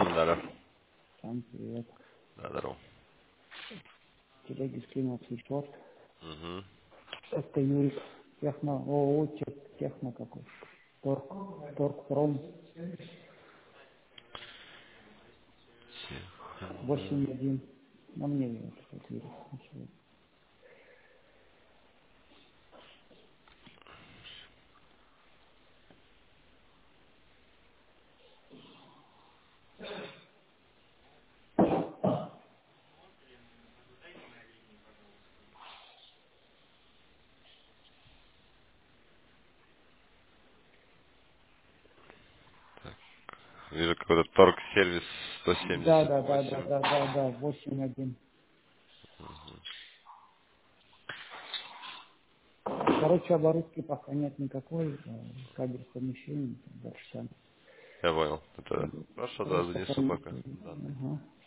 Да-да. Сам привет. Да, здорово. В телеге скинул свитшот. Угу. Это Юрик. Техно, ООО, техно какой. Торгпром 8.1. На мне вот Юрик. Ничего. Вижу какой-то торг-сервис Да, да, да, да, 178. да, да, да, 8.1. Короче, оборудки пока нет никакой. Кабель в помещении, дальше сами. Я понял. Это хорошо, да, Просто занесу пока понятно. данные. Ага.